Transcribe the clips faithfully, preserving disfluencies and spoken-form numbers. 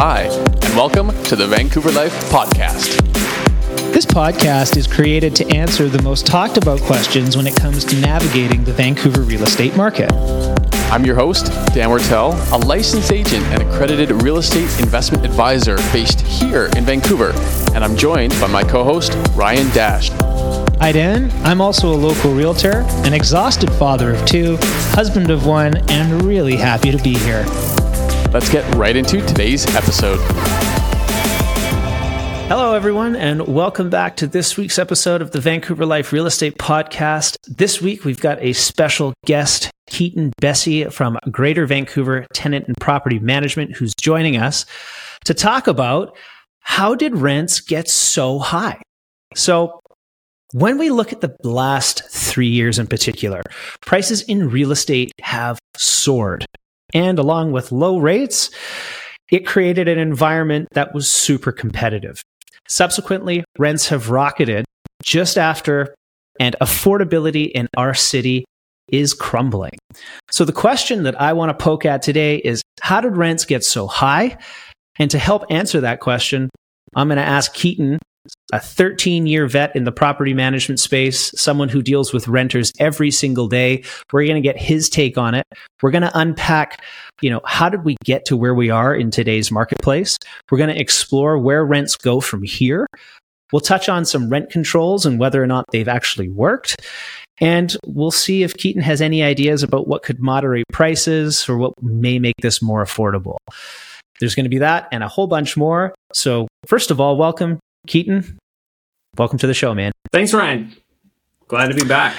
Hi, and welcome to the Vancouver Life Podcast. This podcast is created to answer the most talked about questions when it comes to navigating the Vancouver real estate market. I'm your host, Dan Wertel, a licensed agent and accredited real estate investment advisor based here in Vancouver, and I'm joined by my co-host, Ryan Dash. Hi Dan, I'm also a local realtor, an exhausted father of two, husband of one, and really happy to be here. Let's get right into today's episode. Hello, everyone, and welcome back to this week's episode of the Vancouver Life Real Estate Podcast. This week, we've got a special guest, Keaton Bessey from Greater Vancouver Tenant and Property Management, who's joining us to talk about how did rents get so high? So when we look at the last three years in particular, prices in real estate have soared. And along with low rates, it created an environment that was super competitive. Subsequently, rents have rocketed just after, and affordability in our city is crumbling. So the question that I want to poke at today is, how did rents get so high? And to help answer that question, I'm going to ask Keaton, a thirteen-year vet in the property management space, someone who deals with renters every single day. We're going to get his take on it. We're going to unpack, you know, how did we get to where we are in today's marketplace? We're going to explore where rents go from here. We'll touch on some rent controls and whether or not they've actually worked. And we'll see if Keaton has any ideas about what could moderate prices or what may make this more affordable. There's going to be that and a whole bunch more. So first of all, welcome, Keaton. Welcome to the show, man. Thanks, Ryan. Glad to be back.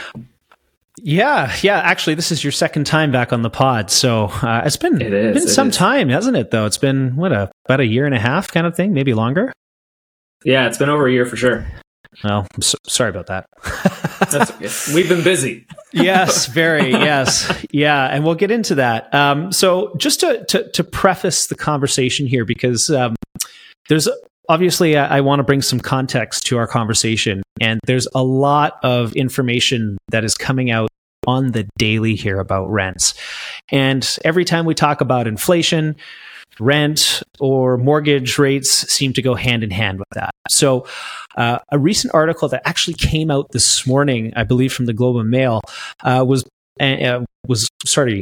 Yeah, yeah. Actually, this is your second time back on the pod, so uh, it's been it is, been it some is. time, hasn't it? Though it's been what a about a year and a half kind of thing, maybe longer. Yeah, it's been over a year for sure. Well, I'm so, sorry about that. That's okay. We've been busy. Yes, very. Yes, yeah, and we'll get into that. Um, so, just to, to to preface the conversation here, because um, there's. Obviously, I want to bring some context to our conversation, and there's a lot of information that is coming out on the daily here about rents. And every time we talk about inflation, rent or mortgage rates seem to go hand in hand with that. So uh, a recent article that actually came out this morning, I believe from the Globe and Mail, uh, was uh, was sorry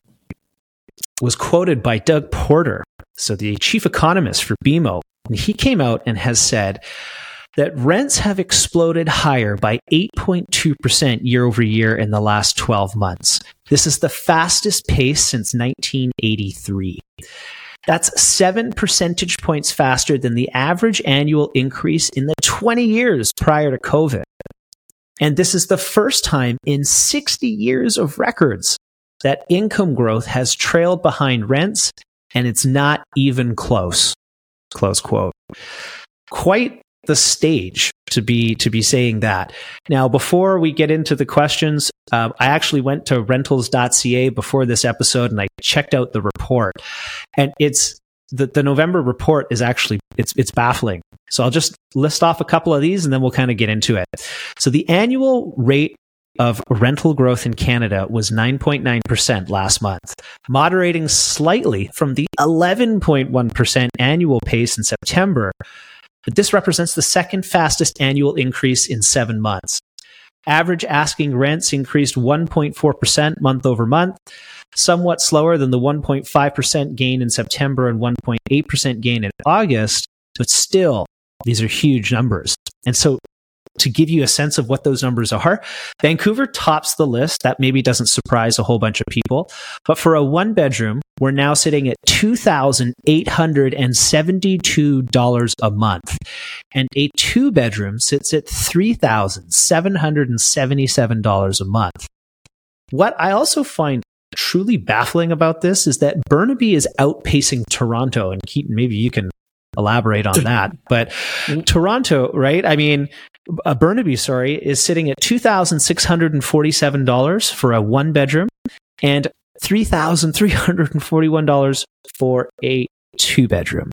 was quoted by Doug Porter, so the chief economist for B M O. He came out and has said that rents have exploded higher by eight point two percent year over year in the last twelve months. This is the fastest pace since nineteen eighty-three. That's seven percentage points faster than the average annual increase in the twenty years prior to COVID. And this is the first time in sixty years of records that income growth has trailed behind rents, and it's not even close. Close quote. Quite the stage to be to be saying that. Now, before we get into the questions, uh, I actually went to rentals dot c a before this episode and I checked out the report. And it's the, the November report is actually it's it's baffling. So I'll just list off a couple of these and then we'll kind of get into it. So the annual rate of rental growth in Canada was nine point nine percent last month, moderating slightly from the eleven point one percent annual pace in September. But this represents the second fastest annual increase in seven months. Average asking rents increased one point four percent month over month, somewhat slower than the one point five percent gain in September and one point eight percent gain in August, but still, these are huge numbers. And so to give you a sense of what those numbers are, Vancouver tops the list. That maybe doesn't surprise a whole bunch of people. But for a one bedroom, we're now sitting at two thousand eight hundred seventy-two dollars a month. And a two bedroom sits at three thousand seven hundred seventy-seven dollars a month. What I also find truly baffling about this is that Burnaby is outpacing Toronto. And Keaton, maybe you can elaborate on that. But Toronto, right? I mean, uh, Burnaby, sorry, is sitting at two thousand six hundred forty-seven dollars for a one bedroom and three thousand three hundred forty-one dollars for a two bedroom.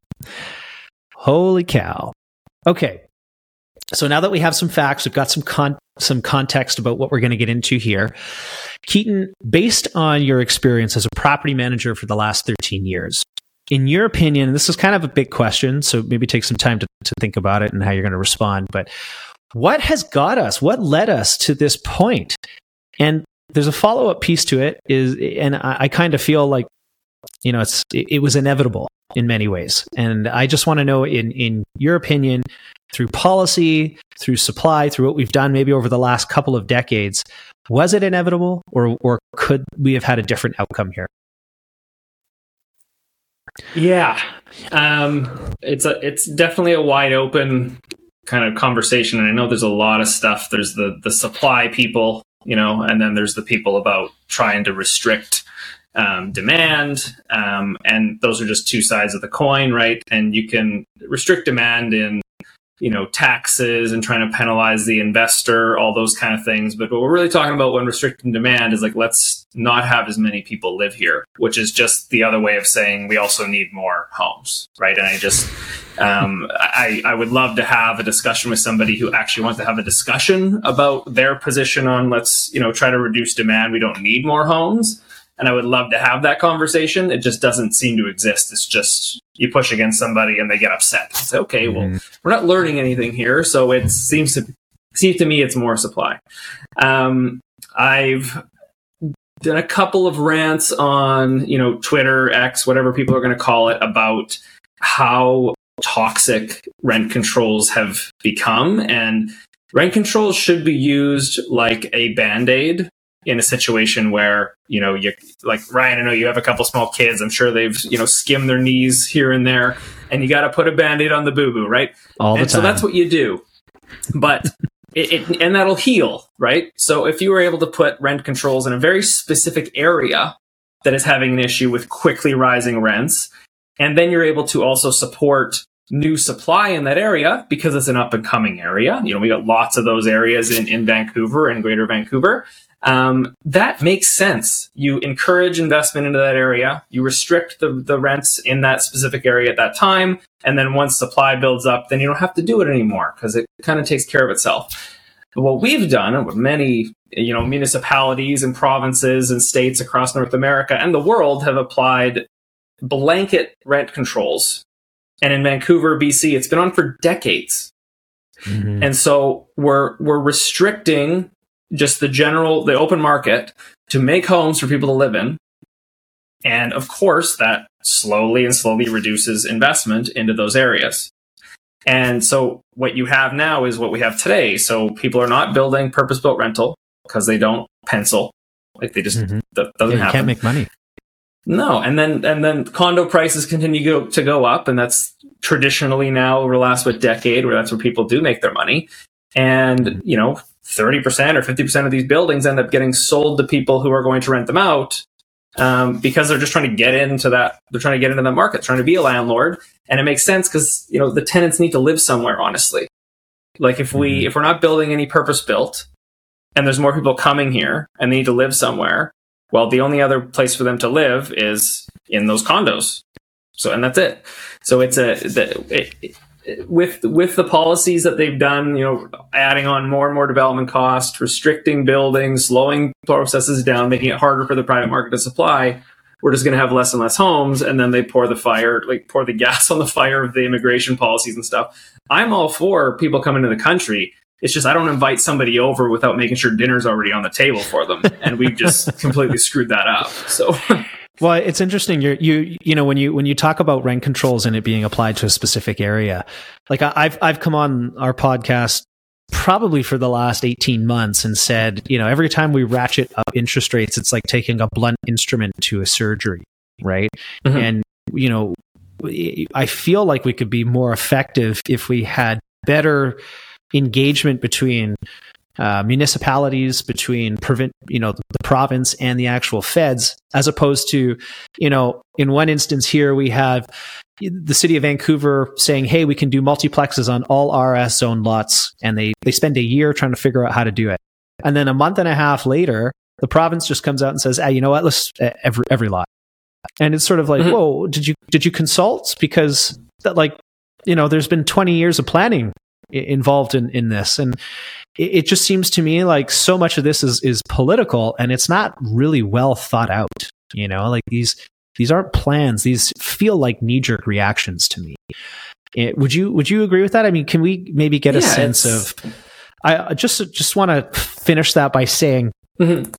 Holy cow. Okay. So now that we have some facts, we've got some con- some context about what we're going to get into here. Keaton, based on your experience as a property manager for the last thirteen years, in your opinion, and this is kind of a big question, so maybe take some time to, to think about it and how you're going to respond, but what has got us, what led us to this point? And there's a follow-up piece to it, is, and I, I kind of feel like, you know, it's it, it was inevitable in many ways. And I just want to know, in in your opinion, through policy, through supply, through what we've done maybe over the last couple of decades, was it inevitable, or or could we have had a different outcome here? Yeah, um, it's a it's definitely a wide open kind of conversation, and I know there's a lot of stuff. There's the the supply people, you know, and then there's the people about trying to restrict um, demand, um, and those are just two sides of the coin, right? And you can restrict demand in, you know, taxes and trying to penalize the investor, all those kind of things. But what we're really talking about when restricting demand is like, let's not have as many people live here, which is just the other way of saying we also need more homes, right? And I just, um, I, I would love to have a discussion with somebody who actually wants to have a discussion about their position on, let's, you know, try to reduce demand. We don't need more homes. And I would love to have that conversation. It just doesn't seem to exist. It's just you push against somebody and they get upset. It's okay. Mm-hmm. Well, we're not learning anything here, so it seems to seems to me it's more supply. Um, I've done a couple of rants on, you know, Twitter, X, whatever people are going to call it, about how toxic rent controls have become, and rent controls should be used like a Band-Aid in a situation where, you know, you like Ryan, I know you have a couple small kids. I'm sure they've, you know, skimmed their knees here and there, and you got to put a Band-Aid on the boo-boo, right? All the and time. So that's what you do. But it, it, and that'll heal, right? So if you were able to put rent controls in a very specific area that is having an issue with quickly rising rents, and then you're able to also support new supply in that area because it's an up and coming area. You know, we got lots of those areas in, in Vancouver and Greater Vancouver. Um, that makes sense. You encourage investment into that area. You restrict the, the rents in that specific area at that time. And then once supply builds up, then you don't have to do it anymore because it kind of takes care of itself. But what we've done, and what many, you know, municipalities and provinces and states across North America and the world have applied blanket rent controls. And in Vancouver, B C, it's been on for decades. Mm-hmm. And so we're we're restricting just the general, the open market to make homes for people to live in. And of course, that slowly and slowly reduces investment into those areas. And so what you have now is what we have today. So people are not building purpose-built rental because they don't pencil. Like they just, mm-hmm. that doesn't yeah, you happen. Can't make money. No. And then, and then condo prices continue to go, to go up. And that's traditionally now over the last what, decade, where that's where people do make their money. And, you know, thirty percent or fifty percent of these buildings end up getting sold to people who are going to rent them out um, because they're just trying to get into that. They're trying to get into that market, trying to be a landlord. And it makes sense because, you know, the tenants need to live somewhere, honestly. Like if we, if we're not building any purpose built and there's more people coming here and they need to live somewhere, well, the only other place for them to live is in those condos. So, and that's it. So it's a, the, it, it, with with the policies that they've done, you know, adding on more and more development costs, restricting buildings, slowing processes down, making it harder for the private market to supply, we're just going to have less and less homes. And then they pour the fire, like pour the gas on the fire of the immigration policies and stuff. I'm all for people coming to the country. It's just I don't invite somebody over without making sure dinner's already on the table for them. And we've just completely screwed that up. So... Well, it's interesting. You're, you, you know, when you, when you talk about rent controls and it being applied to a specific area, like I, I've, I've come on our podcast probably for the last eighteen months and said, you know, every time we ratchet up interest rates, it's like taking a blunt instrument to a surgery, right? Mm-hmm. And, you know, I feel like we could be more effective if we had better engagement between Uh, municipalities, between prevent, you know, the, the province and the actual feds, as opposed to, you know, in one instance here we have the city of Vancouver saying, "Hey, we can do multiplexes on all R S zone lots," and they they spend a year trying to figure out how to do it, and then a month and a half later, the province just comes out and says, "Hey, you know what? Let's uh, every every lot," and it's sort of like, mm-hmm. "Whoa, did you did you consult?" Because that, like, you know, there's been twenty years of planning I- involved in in this, and it just seems to me like so much of this is is political and it's not really well thought out. You know, like these These aren't plans. These feel like knee-jerk reactions to me. It, would you would you agree with that? I mean, can we maybe get yeah, a sense of? I just just want to finish that by saying, mm-hmm.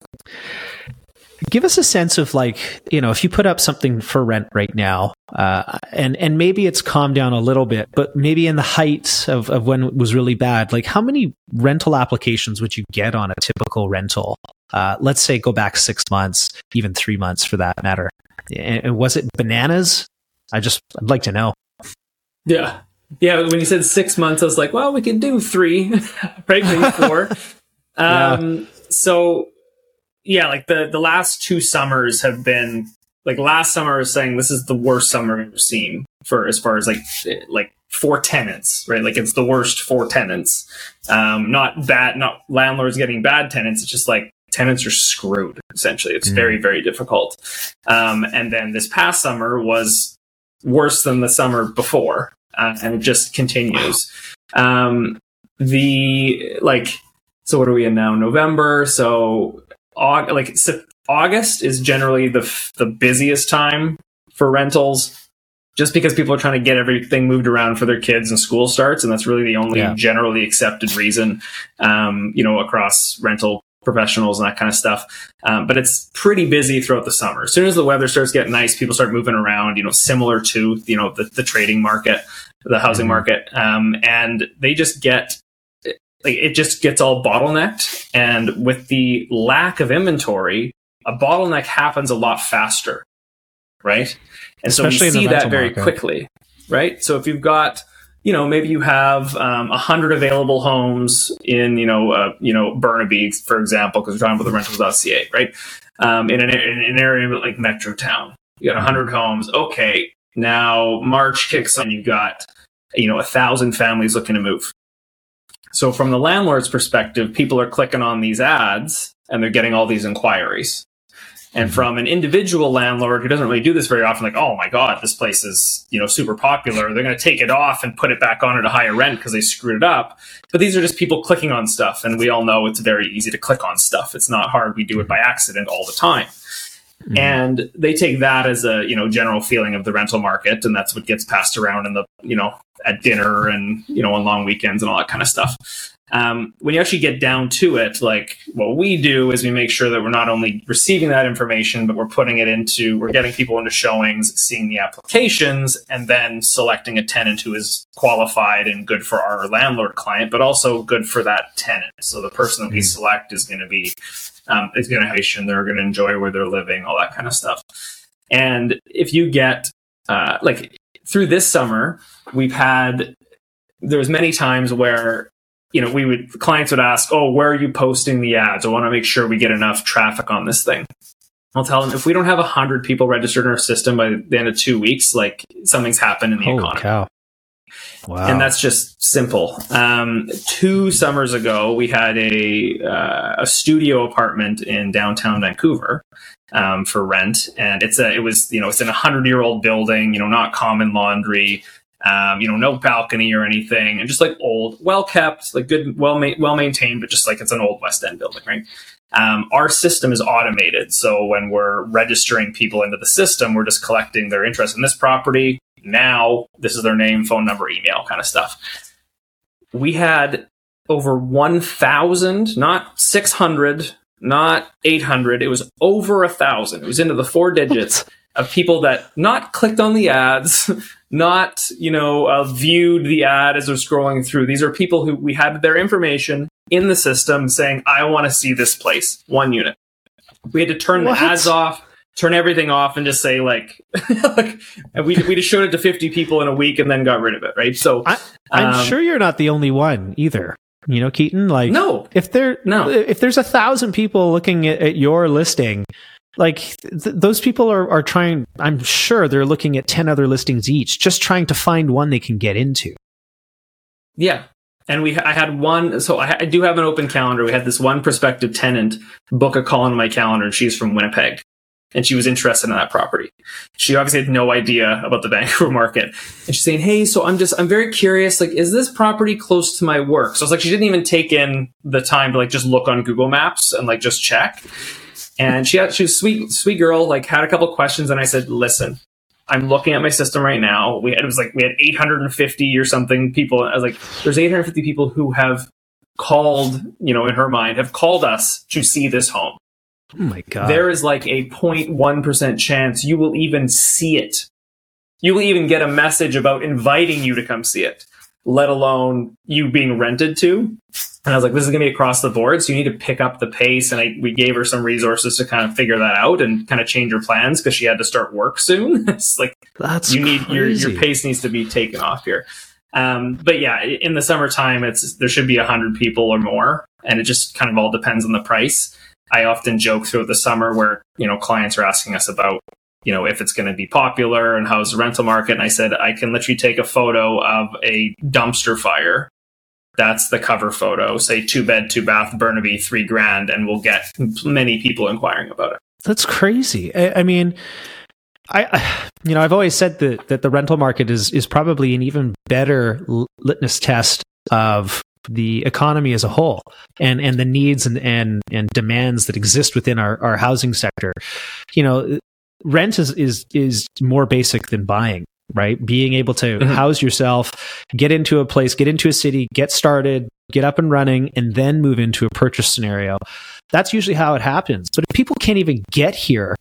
give us a sense of, like, you know, if you put up something for rent right now, uh, and and maybe it's calmed down a little bit, but maybe in the height of, of when it was really bad, like how many rental applications would you get on a typical rental? Uh, let's say go back six months, even three months for that matter. And, and was it bananas? I just I'd like to know. Yeah. Yeah, when you said six months, I was like, well, we can do three, right? Maybe four. um, yeah. So, yeah, like the, the last two summers have been, like last summer I was saying this is the worst summer I've ever seen for as far as like like for tenants, right? Like it's the worst for tenants. Um, not bad, not landlords getting bad tenants. It's just like tenants are screwed, essentially. It's mm. very, very difficult. Um, and then this past summer was worse than the summer before. Uh, and it just continues. Um, the like, so what are we in now? November. So, aug- like, so August is generally the f- the busiest time for rentals, just because people are trying to get everything moved around for their kids and school starts, and that's really the only yeah. generally accepted reason. Um, you know, across rental professionals and that kind of stuff. Um, but it's pretty busy throughout the summer. As soon as the weather starts getting nice, people start moving around, you know, similar to, you know, the, the trading market, the housing mm-hmm. market. Um, and they just get, like, it just gets all bottlenecked. And with the lack of inventory, a bottleneck happens a lot faster. Right. And Especially so we see that very market. quickly. Right. So if you've got, you know, maybe you have um, a hundred available homes in, you know, uh, you know, Burnaby, for example, because we're talking about the rentals dot c a, right? Um, in, an, in an area like Metro Town, you got a hundred homes. Okay, now March kicks on, you've got, you know, a thousand families looking to move. So from the landlord's perspective, people are clicking on these ads and they're getting all these inquiries. And from an individual landlord who doesn't really do this very often, like, oh my God, this place is, you know, super popular. They're going to take it off and put it back on at a higher rent because they screwed it up. But these are just people clicking on stuff. And we all know it's very easy to click on stuff. It's not hard. We do it by accident all the time. Mm-hmm. And they take that as a, you know, general feeling of the rental market. And that's what gets passed around in the, you know, at dinner and, you know, on long weekends and all that kind of stuff. Um, when you actually get down to it, like what we do is we make sure that we're not only receiving that information, but we're putting it into, we're getting people into showings, seeing the applications, and then selecting a tenant who is qualified and good for our landlord client, but also good for that tenant. So the person that we select is going to be, um, is going to have, they're going to enjoy where they're living, all that kind of stuff. And if you get, uh, like through this summer, we've had, there's many times where, you know, we would, clients would ask, oh, where are you posting the ads? I want to make sure we get enough traffic on this thing. I'll tell them, if we don't have a hundred people registered in our system by the end of two weeks, like something's happened in the Holy economy. Cow. Wow. And that's just simple. Um, two summers ago, we had a, uh, a studio apartment in downtown Vancouver, um, for rent. And it's a, it was, you know, it's in a hundred year old building, you know, not common laundry. Um, you know, no balcony or anything, and just like old, well kept, like good, well ma- well maintained, but just like it's an old West End building, right? Um, our system is automated, so when we're registering people into the system, we're just collecting their interest in this property. Now, this is their name, phone number, email, kind of stuff. We had over one thousand, not six hundred, not eight hundred. It was over a thousand. It was into the four digits of people that not clicked on the ads. Not, you know, uh, viewed the ad as they're scrolling through. These are people who we had their information in the system saying, I want to see this place, one unit. We had to turn what? the ads off, turn everything off, and just say, like, like and we we just showed it to fifty people in a week and then got rid of it, right? So I, I'm um, sure you're not the only one either. You know, Keaton, like, no, if there, no, if there's a thousand people looking at, at your listing, like th- those people are, are trying, I'm sure they're looking at ten other listings each, just trying to find one they can get into. Yeah. And we, I had one, so I, I do have an open calendar. We had this one prospective tenant book a call on my calendar, and she's from Winnipeg, and she was interested in that property. She obviously had no idea about the Vancouver market. And she's saying, hey, so I'm just, I'm very curious, like, is this property close to my work? So it's like, she didn't even take in the time to like just look on Google Maps and like just check. And she had, she was sweet, sweet girl, like had a couple questions. And I said, listen, I'm looking at my system right now. We had, it was like, we had eight hundred fifty or something people. I was like, there's eight hundred fifty people who have called, you know, in her mind, have called us to see this home. Oh my God. There is like a zero point one percent chance you will even see it. You will even get a message about inviting you to come see it, let alone you being rented to. And I was like, this is going to be across the board, so you need to pick up the pace. And I, we gave her some resources to kind of figure that out and kind of change her plans because she had to start work soon. It's like, that's you need your, crazy. your pace needs to be taken off here. Um, but yeah, in the summertime, it's there should be a hundred people or more, and it just kind of all depends on the price. I often joke throughout the summer where, you know, clients are asking us about, you know, if it's going to be popular and how's the rental market. And I said, I can literally take a photo of a dumpster fire. That's the cover photo, say two bed, two bath, Burnaby, three grand, and we'll get many people inquiring about it. That's crazy. I, I mean, I, I, you know, I've always said that, that the rental market is, is probably an even better litmus test of the economy as a whole and, and the needs and, and, and demands that exist within our, our housing sector. You know, rent is, is, is more basic than buying, right? Being able to mm-hmm. house yourself, get into a place, get into a city, get started, get up and running, and then move into a purchase scenario. That's usually how it happens. But if people can't even get here,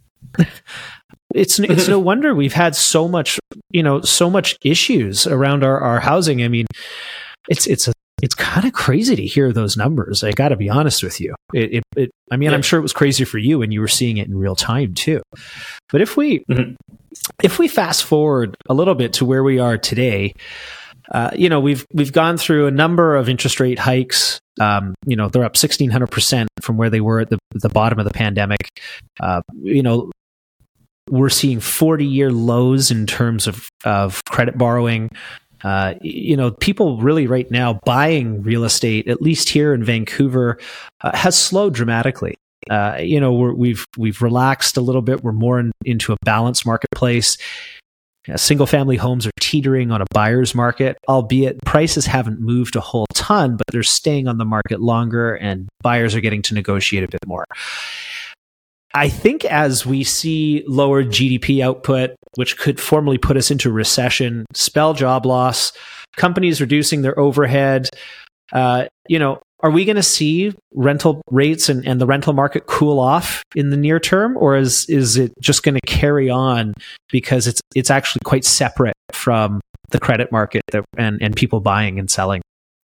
it's it's no wonder we've had so much, you know, so much issues around our, our housing. I mean, it's it's a It's kind of crazy to hear those numbers. I got to be honest with you. It, it, it I mean, yeah. I'm sure it was crazy for you when you were seeing it in real time too. But if we, mm-hmm. if we fast forward a little bit to where we are today, uh, you know, we've we've gone through a number of interest rate hikes. Um, you know, they're up sixteen hundred percent from where they were at the the bottom of the pandemic. Uh, you know, we're seeing forty-year lows in terms of of credit borrowing. Uh, you know, people really right now buying real estate, at least here in Vancouver, uh, has slowed dramatically. Uh, you know, we're, we've we've relaxed a little bit. We're more in, into a balanced marketplace. Uh, single family homes are teetering on a buyer's market, albeit prices haven't moved a whole ton, but they're staying on the market longer, and buyers are getting to negotiate a bit more. I think as we see lower G D P output, which could formally put us into recession, spell job loss, companies reducing their overhead, uh, you know, are we going to see rental rates and, and the rental market cool off in the near term, or is is it just going to carry on because it's it's actually quite separate from the credit market that, and and people buying and selling?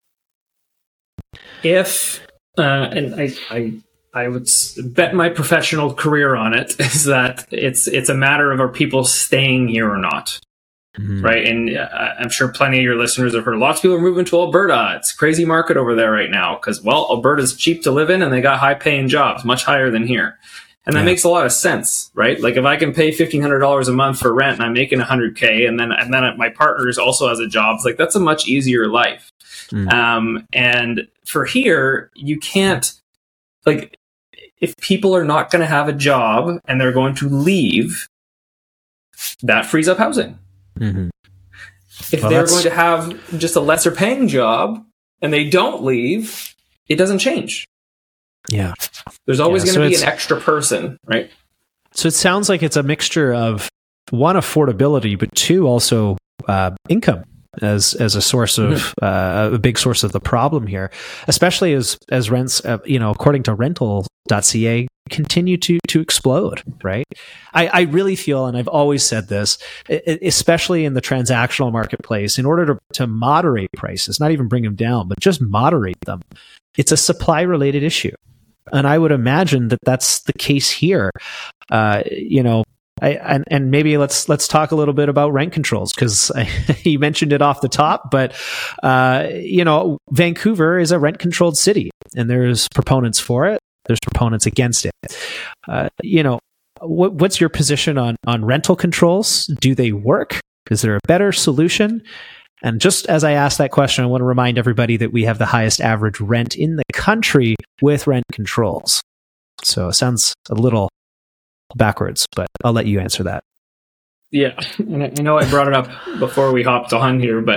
If uh, and I. I I would bet my professional career on it is that it's it's a matter of are people staying here or not, mm-hmm. right? And uh, I'm sure plenty of your listeners have heard lots of people are moving to Alberta. It's a crazy market over there right now because, well, Alberta's cheap to live in and they got high paying jobs, much higher than here. And that yeah. makes a lot of sense, right? Like if I can pay fifteen hundred dollars a month for rent and I'm making one hundred K and then and then my partner also has a job, it's like that's a much easier life. Mm. Um, and for here, you can't, like, if people are not going to have a job and they're going to leave, that frees up housing. Mm-hmm. If well, they're that's... going to have just a lesser paying job and they don't leave, it doesn't change. Yeah. There's always yeah, going to so be an extra person, right? So it sounds like it's a mixture of, one, affordability, but two, also uh, income as as a source of uh, a big source of the problem here, especially as as rents, uh, you know, according to rental dot c a, continue to to explode. Right. I, I really feel, and I've always said this, especially in the transactional marketplace, in order to to moderate prices, not even bring them down, but just moderate them, it's a supply related issue, and I would imagine that that's the case here. Uh, you know. I, and, and maybe let's let's talk a little bit about rent controls, because you mentioned it off the top, but uh, you know, Vancouver is a rent controlled city, and there's proponents for it, there's proponents against it. Uh, you know, what, what's your position on on rental controls? Do they work? Is there a better solution? And just as I asked that question, I want to remind everybody that we have the highest average rent in the country with rent controls. So it sounds a little backwards, but I'll let you answer that. Yeah, and I know I brought it up before we hopped on here, but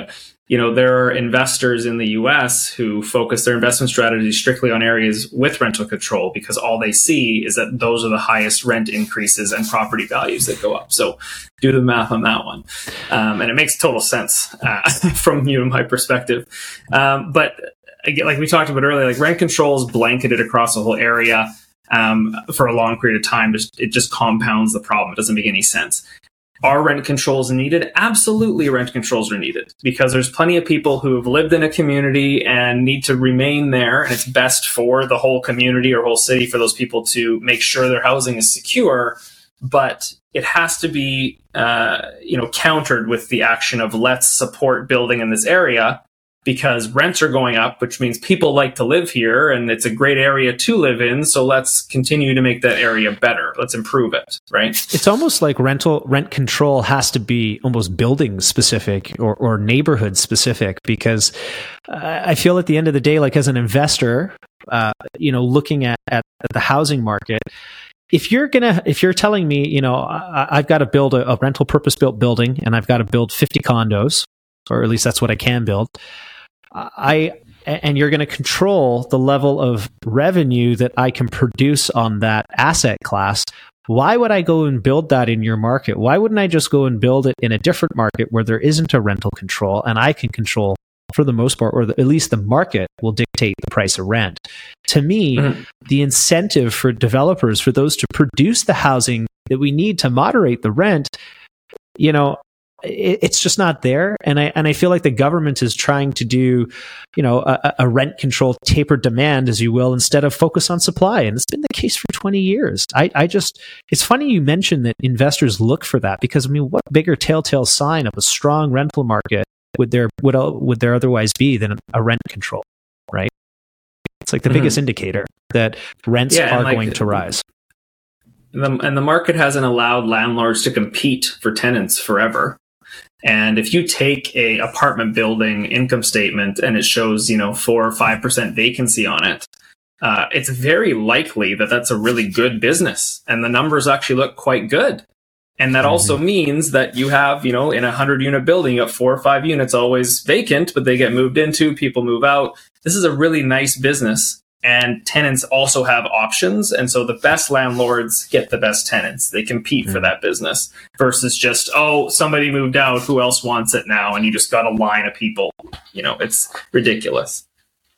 you know, there are investors in the U S who focus their investment strategy strictly on areas with rental control because all they see is that those are the highest rent increases and property values that go up. So do the math on that one. Um, and it makes total sense uh, from you and my perspective. Um, but again, like we talked about earlier, like rent control is blanketed across the whole area um, for a long period of time. Just, it just compounds the problem. It doesn't make any sense. Are rent controls needed? Absolutely, rent controls are needed because there's plenty of people who have lived in a community and need to remain there. And it's best for the whole community or whole city for those people to make sure their housing is secure. But it has to be, uh, you know, countered with the action of let's support building in this area because rents are going up, which means people like to live here and it's a great area to live in. So let's continue to make that area better. Let's improve it, right? It's almost like rental rent control has to be almost building specific or, or neighborhood specific, because uh, I feel at the end of the day, like as an investor, uh, you know, looking at, at, at the housing market, if you're gonna, if you're telling me, you know, I, I've got to build a, a rental purpose built building and I've got to build fifty condos, or at least that's what I can build. I and you're going to control the level of revenue that I can produce on that asset class. Why would I go and build that in your market? Why wouldn't I just go and build it in a different market where there isn't a rental control and I can control for the most part, or the, at least the market will dictate the price of rent? To me, mm-hmm. the incentive for developers, for those to produce the housing that we need to moderate the rent, you know, it's just not there. And I and I feel like the government is trying to do, you know, a, a rent control tapered demand, as you will, instead of focus on supply. And it's been the case for twenty years. I, I just, it's funny you mentioned that investors look for that, because I mean, what bigger telltale sign of a strong rental market would there would would there otherwise be than a rent control, right? It's like the mm-hmm. biggest indicator that rents yeah, are like, going to rise. The, and the market hasn't allowed landlords to compete for tenants forever. And if you take a apartment building income statement and it shows, you know, four or five percent vacancy on it, uh, it's very likely that that's a really good business, and the numbers actually look quite good. And that mm-hmm. also means that you have, you know, in a hundred unit building, you have four or five units always vacant, but they get moved into, people move out. This is a really nice business. And tenants also have options. And so the best landlords get the best tenants. They compete mm. for that business versus just, oh, somebody moved out. Who else wants it now? And you just got a line of people. You know, it's ridiculous.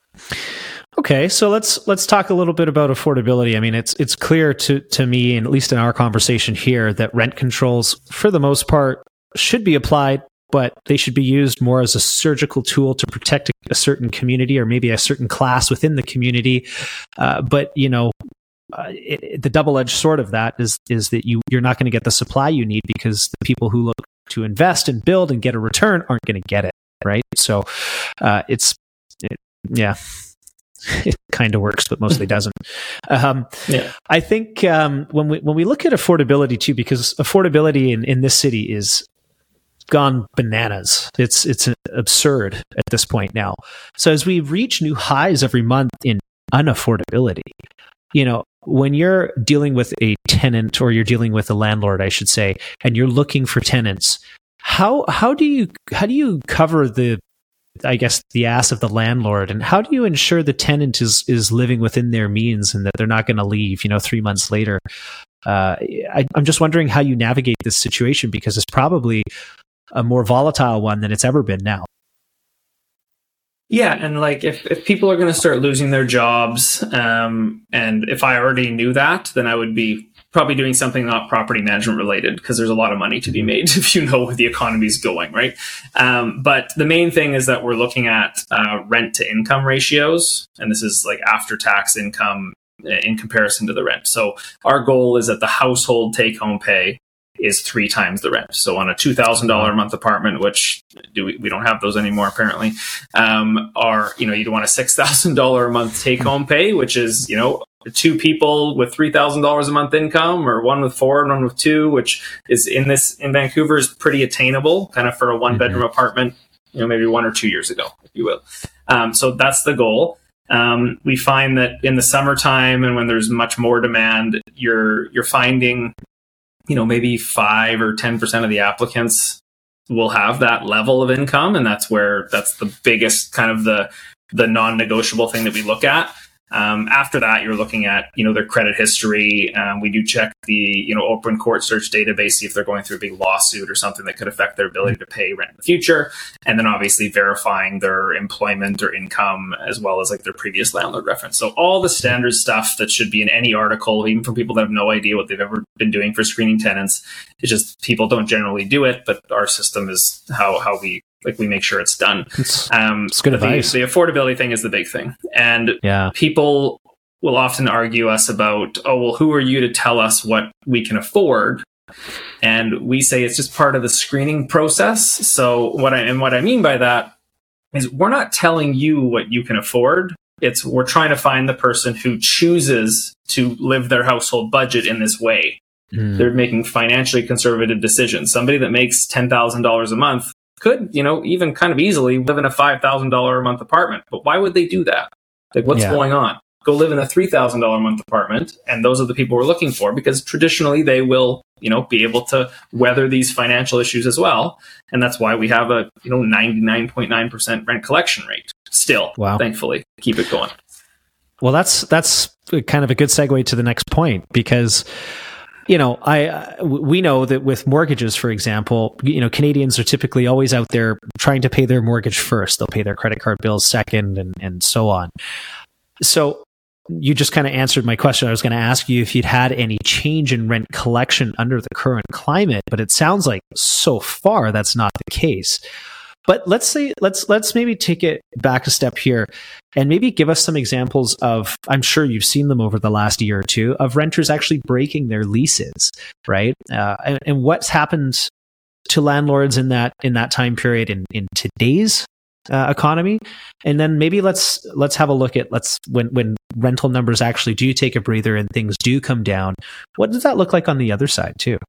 Okay, so let's let's talk a little bit about affordability. I mean, it's it's clear to, to me, and at least in our conversation here, that rent controls, for the most part, should be applied, but they should be used more as a surgical tool to protect a, a certain community or maybe a certain class within the community. Uh, but, you know, uh, it, it, the double-edged sword of that is is that you, you're not going to get the supply you need, because the people who look to invest and build and get a return aren't going to get it, right? So uh, it's, it, yeah, it kind of works, but mostly doesn't. Um, yeah. I think um, when we when we look at affordability too, because affordability in, in this city is gone bananas. It's it's absurd at this point now. So as we reach new highs every month in unaffordability, you know, when you're dealing with a tenant, or you're dealing with a landlord, I should say, and you're looking for tenants, how how do you how do you cover the, I guess, the ass of the landlord, and how do you ensure the tenant is is living within their means and that they're not going to leave, you know, three months later? Uh, I, I'm just wondering how you navigate this situation, because it's probably a more volatile one than it's ever been now. Yeah, and like if, if people are going to start losing their jobs, um, and if I already knew that, then I would be probably doing something not property management related, because there's a lot of money to be made if you know where the economy is going, right? Um, but the main thing is that we're looking at uh, rent to income ratios, and this is like after tax income in comparison to the rent. So our goal is that the household take home pay is three times the rent. So on a two thousand dollars a month apartment, which do we, we don't have those anymore apparently, um, are, you know, you'd want a six thousand dollars a month take home pay, which is, you know, two people with three thousand dollars a month income, or one with four and one with two, which is in this, in Vancouver, is pretty attainable kind of for a one bedroom mm-hmm. apartment, you know, maybe one or two years ago, if you will. Um, so that's the goal. Um, we find that in the summertime and when there's much more demand, you're, you're finding, you know, maybe five or ten percent of the applicants will have that level of income, and that's where that's the biggest kind of the the non-negotiable thing that we look at. Um, after that, you're looking at, you know, their credit history. Um, we do check the, you know, open court search database, see if they're going through a big lawsuit or something that could affect their ability to pay rent in the future. And then obviously verifying their employment or income, as well as like their previous landlord reference. So all the standard stuff that should be in any article, even from people that have no idea what they've ever been doing for screening tenants. It's just people don't generally do it, but our system is how, how we, like we make sure it's done. It's, um, it's good the, advice. The affordability thing is the big thing. And yeah. people will often argue us about, oh, well, who are you to tell us what we can afford? And we say it's just part of the screening process. So what I, and what I mean by that is we're not telling you what you can afford. It's we're trying to find the person who chooses to live their household budget in this way. Mm. They're making financially conservative decisions. Somebody that makes ten thousand dollars a month could, you know, even kind of easily live in a five thousand dollars a month apartment. But why would they do that? Like, what's yeah. going on? Go live in a three thousand dollars a month apartment. And those are the people we're looking for, because traditionally they will, you know, be able to weather these financial issues as well. And that's why we have a, you know, ninety-nine point nine percent rent collection rate still, wow. thankfully, keep it going. Well, that's, that's kind of a good segue to the next point, because you know, I uh, we know that with mortgages, for example, you know, Canadians are typically always out there trying to pay their mortgage first. They'll pay their credit card bills second, and and so on. So you just kind of answered my question. I was going to ask you if you'd had any change in rent collection under the current climate, but it sounds like so far that's not the case. But let's say let's let's maybe take it back a step here and maybe give us some examples of, I'm sure you've seen them over the last year or two, of renters actually breaking their leases, right? Uh, and, and what's happened to landlords in that in that time period in, in today's uh, economy, and then maybe let's let's have a look at let's when when rental numbers actually do take a breather and things do come down. What does that look like on the other side too?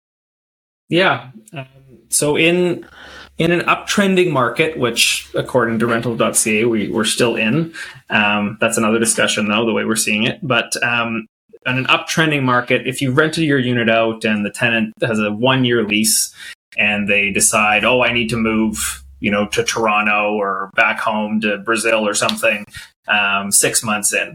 Yeah. Um, so in In an uptrending market, which according to rental dot c a, we, we're still in. Um, that's another discussion, though, the way we're seeing it. But um, in an uptrending market, if you rented your unit out and the tenant has a one-year lease and they decide, oh, I need to move, you know, to Toronto or back home to Brazil or something um, six months in,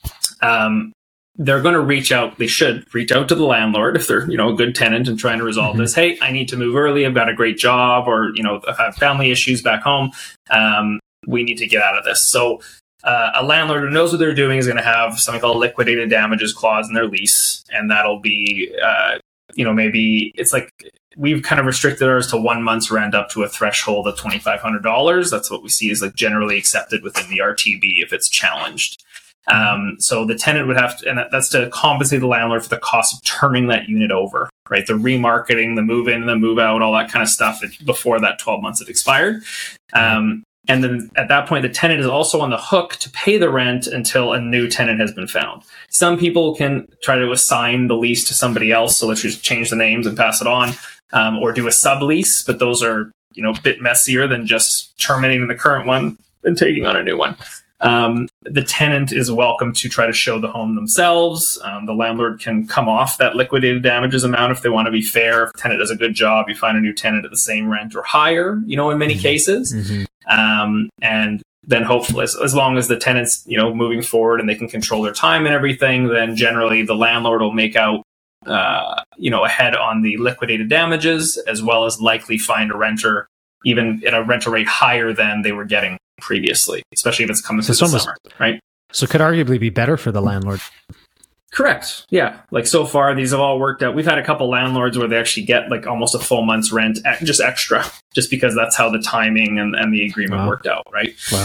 um, they're going to reach out. They should reach out to the landlord if they're, you know, a good tenant and trying to resolve mm-hmm. this. Hey, I need to move early. I've got a great job, or, you know, I have family issues back home. Um, we need to get out of this. So uh, a landlord who knows what they're doing is going to have something called a liquidated damages clause in their lease. And that'll be, uh, you know, maybe it's like we've kind of restricted ours to one month's rent up to a threshold of twenty-five hundred dollars. That's what we see is like generally accepted within the R T B if it's challenged. Um, so the tenant would have to, and that's to compensate the landlord for the cost of turning that unit over, right? The remarketing, the move in, the move out, all that kind of stuff before that twelve months had expired. Um, and then at that point, the tenant is also on the hook to pay the rent until a new tenant has been found. Some people can try to assign the lease to somebody else. So let's just change the names and pass it on, um, or do a sublease, but those are, you know, a bit messier than just terminating the current one and taking on a new one. Um, the tenant is welcome to try to show the home themselves. Um, the landlord can come off that liquidated damages amount if they want to be fair. If the tenant does a good job, you find a new tenant at the same rent or higher, you know, in many mm-hmm. cases. Mm-hmm. Um, and then hopefully, as, as long as the tenant's, you know, moving forward and they can control their time and everything, then generally the landlord will make out, uh, you know, ahead on the liquidated damages, as well as likely find a renter even at a rental rate higher than they were getting previously, especially if it's coming through so the summer, right? So it could arguably be better for the landlord. Correct. Yeah. Like so far, these have all worked out. We've had a couple landlords where they actually get like almost a full month's rent, just extra, just because that's how the timing and, and the agreement wow. worked out, right? Wow.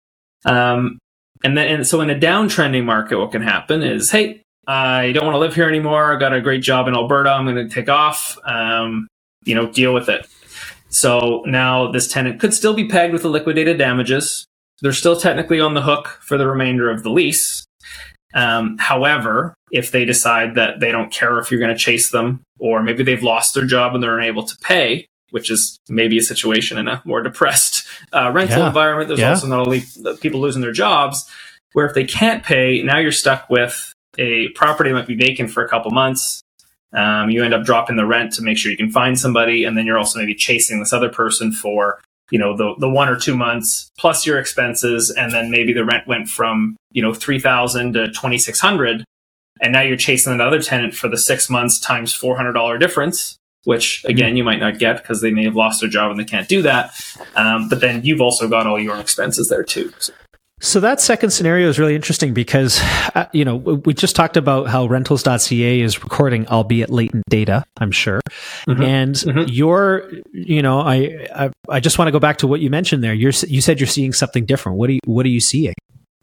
Um, and then, and so in a downtrending market, what can happen is, hey, I don't want to live here anymore. I got a great job in Alberta. I'm going to take off. Um, you know, deal with it. So now this tenant could still be pegged with the liquidated damages. They're still technically on the hook for the remainder of the lease. Um, however, if they decide that they don't care if you're going to chase them, or maybe they've lost their job and they're unable to pay, which is maybe a situation in a more depressed uh, rental yeah. environment. There's yeah. also not only people losing their jobs, where if they can't pay, now you're stuck with a property that might be vacant for a couple months. Um, you end up dropping the rent to make sure you can find somebody, and then you're also maybe chasing this other person for, you know, the the one or two months plus your expenses, and then maybe the rent went from, you know, three thousand to twenty six hundred, and now you're chasing another tenant for the six months times four hundred dollar difference, which again you might not get because they may have lost their job and they can't do that. Um, but then you've also got all your expenses there too. So. So that second scenario is really interesting because, uh, you know, we just talked about how rentals dot c a is recording, albeit latent data, I'm sure. Mm-hmm. And mm-hmm. you're, you know, I, I I just want to go back to what you mentioned there. You're, you said you're seeing something different. What are you, what are you seeing?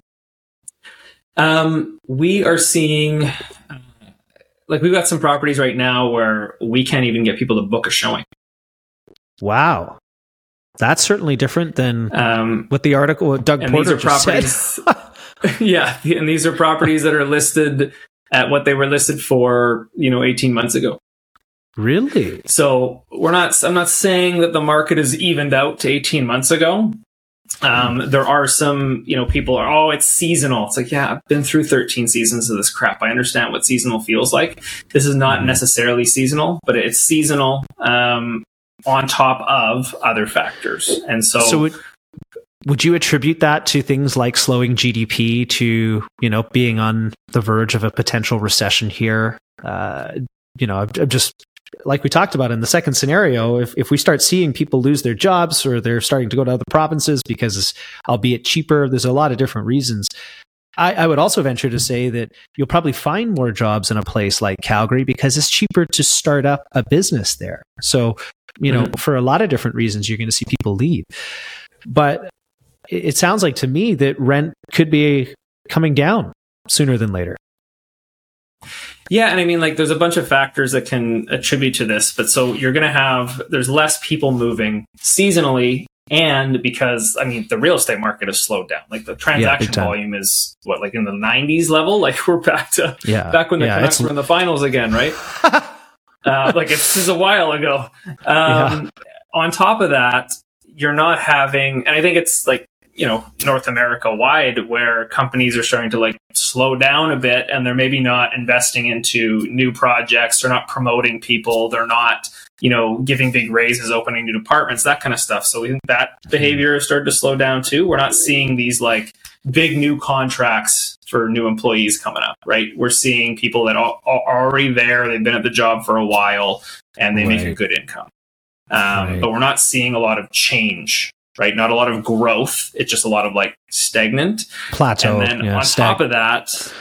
Um, we are seeing, uh, like we've got some properties right now where we can't even get people to book a showing. Wow. That's certainly different than um, what the article what Doug Porter just said. Yeah, and these are properties that are listed at what they were listed for, you know, eighteen months ago. Really? So we're not. I'm not saying that the market is evened out to eighteen months ago. Um, there are some, you know, people are, oh, it's seasonal. It's like, yeah, I've been through thirteen seasons of this crap. I understand what seasonal feels like. This is not necessarily seasonal, but it's seasonal. Um, on top of other factors. And so, so would, would you attribute that to things like slowing G D P, to, you know, being on the verge of a potential recession here? Uh, you know, I'm, I'm just, like we talked about in the second scenario, if, if we start seeing people lose their jobs or they're starting to go to other provinces because it's, albeit cheaper, there's a lot of different reasons. I, I would also venture to say that you'll probably find more jobs in a place like Calgary because it's cheaper to start up a business there. So, you know, mm-hmm. for a lot of different reasons, you're going to see people leave. But it, it sounds like to me that rent could be coming down sooner than later. Yeah, and I mean, like, there's a bunch of factors that can attribute to this. But so you're going to have, there's less people moving seasonally. And because, I mean, the real estate market has slowed down. Like the transaction yeah, volume is what, like in the nineties level? Like we're back to yeah. back when the yeah, Canucks were in the finals again, right? uh, like it's, this is a while ago. Um, yeah. On top of that, you're not having, and I think it's like, you know, North America wide, where companies are starting to like slow down a bit, and they're maybe not investing into new projects. They're not promoting people. They're not, you know, giving big raises, opening new departments, that kind of stuff. So we think that behavior has started to slow down too. We're not seeing these like big new contracts for new employees coming up, right? We're seeing people that are already there. They've been at the job for a while and they right. make a good income. Um, right. But we're not seeing a lot of change, right? Not a lot of growth. It's just a lot of like stagnant. Plateau. And then yeah, on stag- top of that,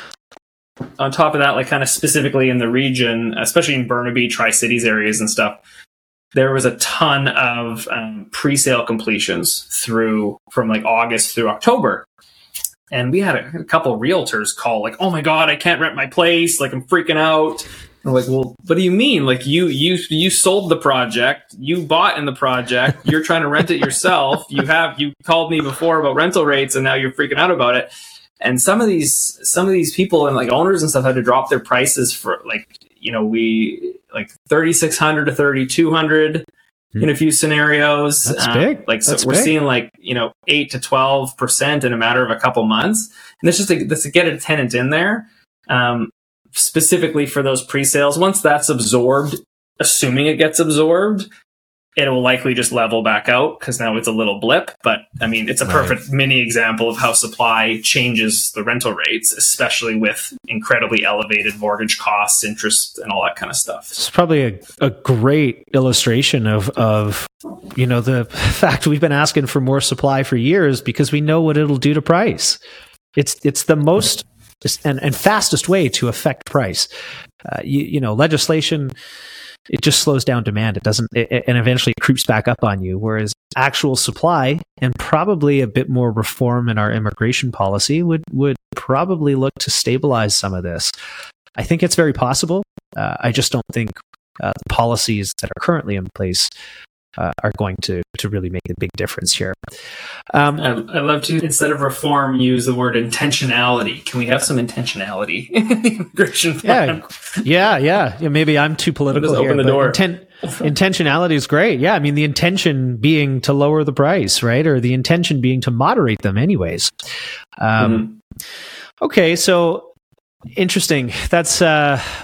on top of that, like kind of specifically in the region, especially in Burnaby, Tri-Cities areas and stuff, there was a ton of um, pre-sale completions through from like August through October. And we had a, a couple realtors call like, oh my God, I can't rent my place. Like I'm freaking out. I'm like, well, what do you mean? Like you, you, you sold the project, you bought in the project, you're trying to rent it yourself. You have, you called me before about rental rates and now you're freaking out about it. And some of these, some of these people and like owners and stuff had to drop their prices for like, you know, we like thirty-six hundred to thirty-two hundred in a few scenarios. That's um, big. Like, so That's we're big. seeing like, you know, eight to twelve percent in a matter of a couple months. And it's just like, this to get a tenant in there, um, specifically for those pre-sales. Once that's absorbed, assuming it gets absorbed, it will likely just level back out because now it's a little blip. But I mean, it's a perfect right. mini example of how supply changes the rental rates, especially with incredibly elevated mortgage costs, interest, and all that kind of stuff. It's probably a, a great illustration of, of, you know, the fact we've been asking for more supply for years because we know what it'll do to price. It's, it's the most and, and fastest way to affect price. Uh, you, you know, legislation, it just slows down demand. It doesn't, it, and eventually it creeps back up on you. Whereas actual supply and probably a bit more reform in our immigration policy would, would probably look to stabilize some of this. I think it's very possible. Uh, I just don't think uh, the policies that are currently in place uh, are going to, to really make a big difference here. Um, I, I love to, instead of reform, use the word intentionality. Can we have some intentionality in the immigration plan? Yeah, yeah, yeah. yeah maybe I'm too political Just here. Open the door. Inten- intentionality is great. Yeah, I mean, the intention being to lower the price, right? Or the intention being to moderate them anyways. Um, mm-hmm. Okay, so interesting. That's... Uh,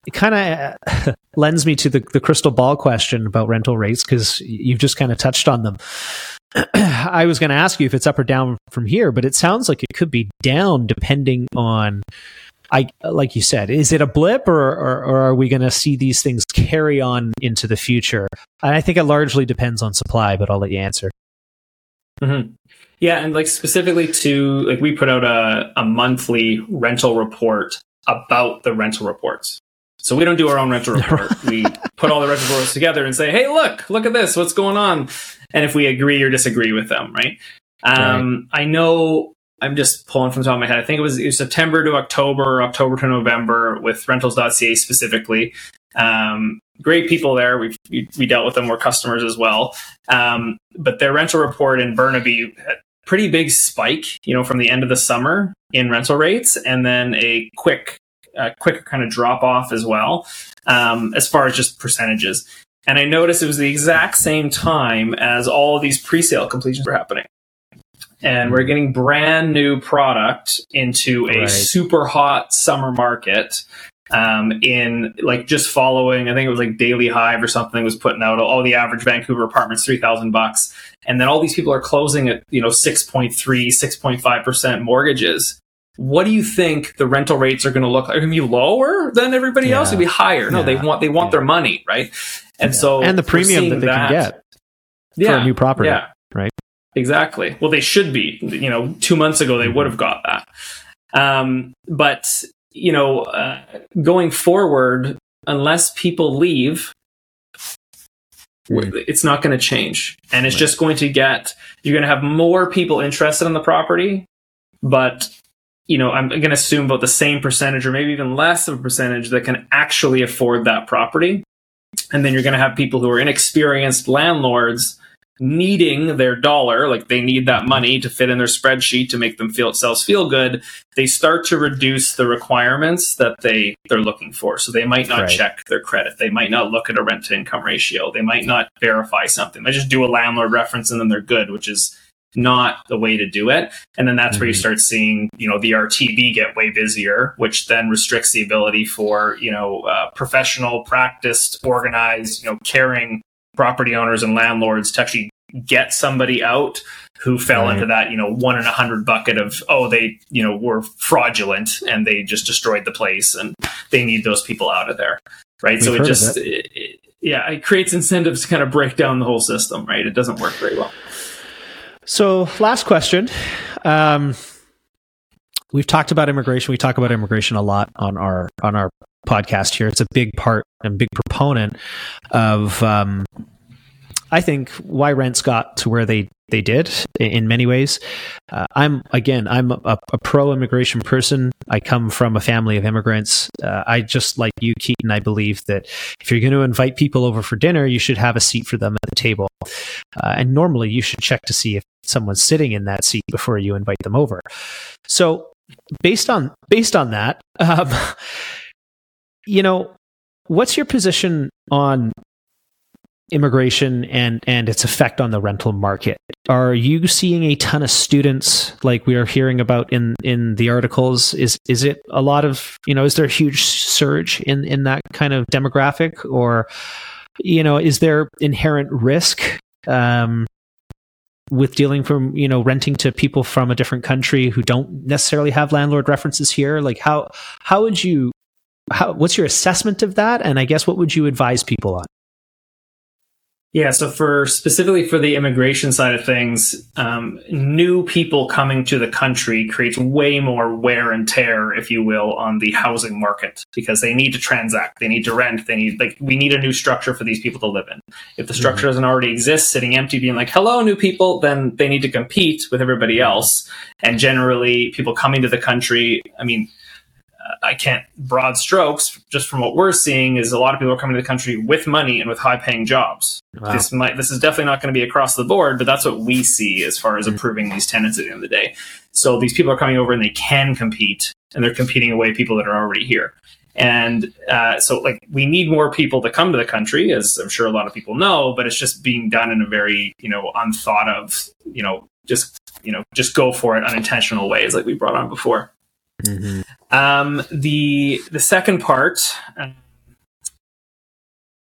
it kind of lends me to the, the crystal ball question about rental rates, because you've just kind of touched on them. I was going to ask you if it's up or down from here, but it sounds like it could be down depending on, I like you said, is it a blip, or, or, or are we going to see these things carry on into the future? And I think it largely depends on supply, but I'll let you answer. Mm-hmm. Yeah, and like specifically to, like, we put out a, a monthly rental report about the rental reports. So we don't do our own rental report. We put all the rental reports together and say, hey, look, look at this, what's going on? And if we agree or disagree with them, right? Um, right. I know, I'm just pulling from the top of my head, I think it was, it was September to October, October to November with rentals dot c a specifically. Um, great people there. We've, we we dealt with them. We're customers as well. Um, but their rental report in Burnaby had a pretty big spike, you know, from the end of the summer in rental rates, and then a quick, uh, quick kind of drop off as well, um, as far as just percentages. And I noticed it was the exact same time as all of these pre-sale completions were happening. And we're getting brand new product into a right. super hot summer market. Um, in like just following, I think it was like Daily Hive or something was putting out all the average Vancouver apartments, three thousand bucks. And then all these people are closing at, you know, six point three, six point five percent mortgages. What do you think the rental rates are going to look like? Are going to be lower than everybody yeah. else? It'll be higher. No, yeah. they want, they want yeah. their money. Right. And yeah. so, and the premium that they that, can get yeah, for a new property. Yeah. Right. Exactly. Well, they should be, you know, two months ago, they would have got that. Um, but you know, uh, going forward, unless people leave, mm. it's not going to change. And it's right. just going to get, you're going to have more people interested in the property, but, you know, I'm going to assume about the same percentage or maybe even less of a percentage that can actually afford that property. And then you're going to have people who are inexperienced landlords needing their dollar, like they need that money to fit in their spreadsheet to make them feel themselves feel good. They start to reduce the requirements that they they're looking for. So they might not right. check their credit. They might not look at a rent to income ratio. They might not verify something. They just do a landlord reference and then they're good, which is not the way to do it. And then that's mm-hmm. where you start seeing, you know, the R T B get way busier, which then restricts the ability for, you know, uh, professional, practiced, organized, you know, caring property owners and landlords to actually get somebody out who fell right. into that, you know, one in a hundred bucket of, oh, they, you know, were fraudulent and they just destroyed the place and they need those people out of there. Right. We've so it just, it. It, it, yeah, it creates incentives to kind of break down the whole system. Right. It doesn't work very well. So last question. Um, we've talked about immigration. We talk about immigration a lot on our, on our podcast here. It's a big part and big proponent of, um, I think, why rents got to where they, they did in many ways. Uh, I'm, again, I'm a, a pro-immigration person. I come from a family of immigrants. Uh, I just like you, Keaton, I believe that if you're going to invite people over for dinner, you should have a seat for them at the table. Uh, and normally you should check to see if someone's sitting in that seat before you invite them over. So based on, based on that, um, you know, what's your position on immigration and, and its effect on the rental market? Are you seeing a ton of students like we are hearing about in, in the articles? Is is it a lot of, you know, is there a huge surge in, in that kind of demographic? Or, you know, is there inherent risk um, with dealing from, you know, renting to people from a different country who don't necessarily have landlord references here? Like how, how would you, how, what's your assessment of that? And I guess what would you advise people on? Yeah, so for specifically for the immigration side of things, um, new people coming to the country creates way more wear and tear, if you will, on the housing market because they need to transact, they need to rent, they need like we need a new structure for these people to live in. If the structure mm-hmm. doesn't already exist, sitting empty, being like, "Hello, new people," then they need to compete with everybody else. And generally, people coming to the country, I mean. I can't broad strokes just from what we're seeing is a lot of people are coming to the country with money and with high paying jobs. Wow. This might, this is definitely not going to be across the board, but that's what we see as far as mm-hmm. approving these tenants at the end of the day. So these people are coming over and they can compete and they're competing away people that are already here. And uh, so like we need more people to come to the country, as I'm sure a lot of people know, but it's just being done in a very, you know, unthought of, you know, just, you know, just go for it unintentional ways like we brought on before. Mm-hmm. Um, the the second part, uh,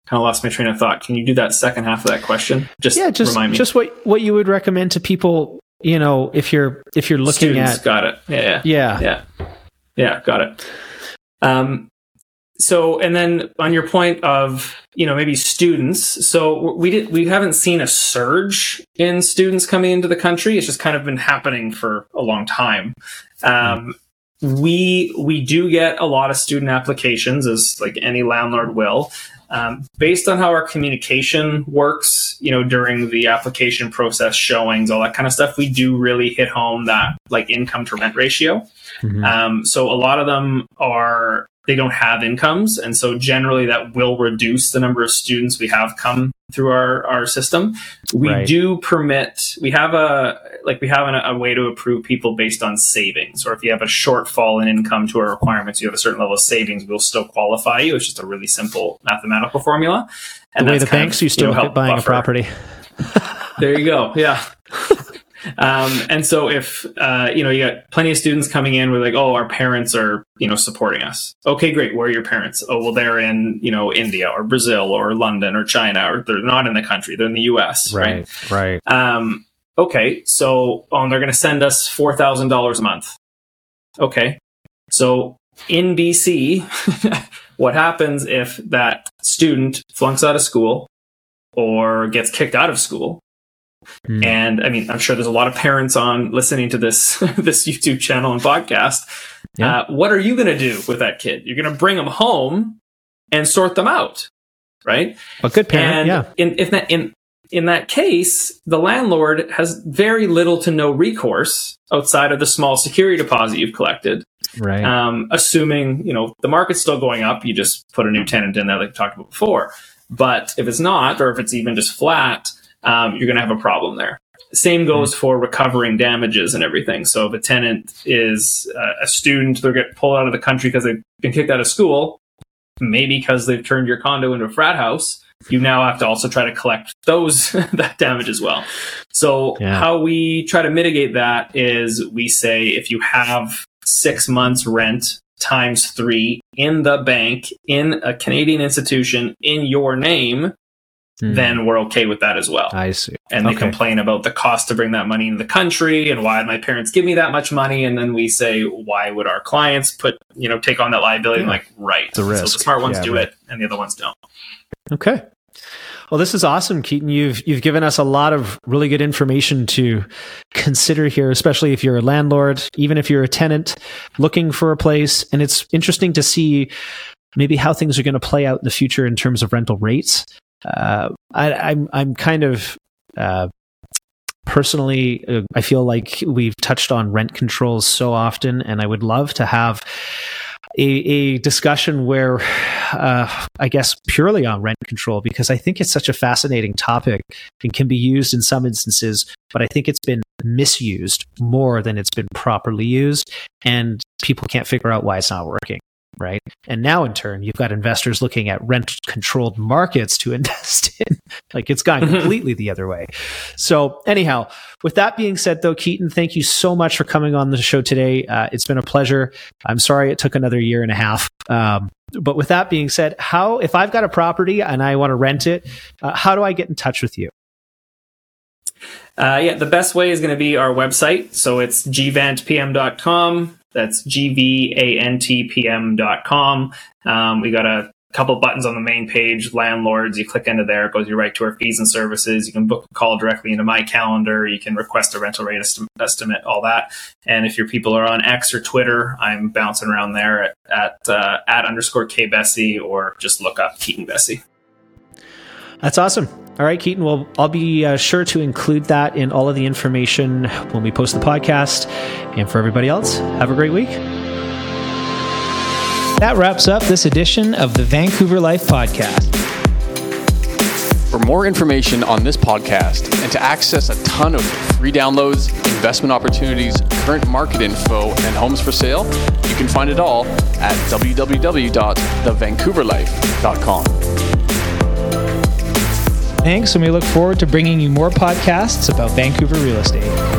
kind of lost my train of thought. Can you do that second half of that question? Just, yeah, just remind me. Just what, what you would recommend to people, you know, if you're if you're looking Students, at... Got it. Yeah. Yeah. Yeah. Yeah. Got it. Um, so, and then on your point of, you know, maybe students. So we did, we haven't seen a surge in students coming into the country. It's just kind of been happening for a long time. Um, we, we do get a lot of student applications, as like any landlord will. Um, based on how our communication works, you know, during the application process, showings, all that kind of stuff, we do really hit home that like income to rent ratio. Mm-hmm. Um, so a lot of them are, they don't have incomes. And so generally that will reduce the number of students we have come through our, our system. We right. do permit, we have a, like we have a, a way to approve people based on savings, or if you have a shortfall in income to our requirements, you have a certain level of savings, we'll still qualify you. It's just a really simple mathematical formula. And the way the banks used to look at buying buffer. a property. There you go. Yeah. Um, and so if, uh, you know, you got plenty of students coming in with like, oh, our parents are, you know, supporting us. Okay, great. Where are your parents? Oh, well, they're in, you know, India or Brazil or London or China, or they're not in the country. They're in the U S. Right. Right. right. Um, okay. So um, they're going to send us four thousand dollars a month. Okay. So in B C, what happens if that student flunks out of school or gets kicked out of school? Mm. And I mean, I'm sure there's a lot of parents on listening to this this YouTube channel and podcast. Yeah. Uh, what are you going to do with that kid? You're going to bring them home and sort them out, right? A good parent, and yeah. In, if that, in in that case, the landlord has very little to no recourse outside of the small security deposit you've collected. Right. Um, assuming, you know, the market's still going up, you just put a new tenant in there like we talked about before. But if it's not, or if it's even just flat, um, you're going to have a problem there. Same goes mm-hmm. for recovering damages and everything. So if a tenant is uh, a student, they'll get pulled out of the country because they've been kicked out of school, maybe because they've turned your condo into a frat house, you now have to also try to collect those that damage as well. So yeah. how we try to mitigate that is we say if you have six months rent times three in the bank, in a Canadian institution, in your name, mm. then we're okay with that as well. I see. And they okay. complain about the cost to bring that money into the country and why did my parents give me that much money? And then we say, why would our clients put, you know, take on that liability? Yeah. I'm like, right. The risk. So the smart ones yeah, do right. it and the other ones don't. Okay. Well, this is awesome, Keaton. You've you've given us a lot of really good information to consider here, especially if you're a landlord, even if you're a tenant looking for a place. And it's interesting to see maybe how things are going to play out in the future in terms of rental rates. Uh, I, I'm I'm kind of uh, personally, uh, I feel like we've touched on rent controls so often, and I would love to have A, a discussion where, uh, I guess, purely on rent control, because I think it's such a fascinating topic and can be used in some instances, but I think it's been misused more than it's been properly used, and people can't figure out why it's not working, right? And now, in turn, you've got investors looking at rent-controlled markets to invest in. Like, it's gone completely the other way. So anyhow, with that being said, though, Keaton, thank you so much for coming on the show today. Uh, it's been a pleasure. I'm sorry it took another year and a half. Um, but with that being said, how, if I've got a property and I want to rent it, uh, how do I get in touch with you? Uh, yeah, the best way is going to be our website. So it's g vant p m dot com. That's G V A N T P M dot com. Um, we got a couple buttons on the main page, landlords. You click into there, it goes you right to our fees and services. You can book a call directly into my calendar. You can request a rental rate est- estimate, all that. And if your people are on X or Twitter, I'm bouncing around there at at, uh, at underscore K Bessie, or just look up Keaton Bessie. That's awesome. All right, Keaton. Well, I'll be uh, sure to include that in all of the information when we post the podcast. And for everybody else, have a great week. That wraps up this edition of the Vancouver Life Podcast. For more information on this podcast and to access a ton of free downloads, investment opportunities, current market info, and homes for sale, you can find it all at w w w dot the vancouver life dot com. Thanks, and we look forward to bringing you more podcasts about Vancouver real estate.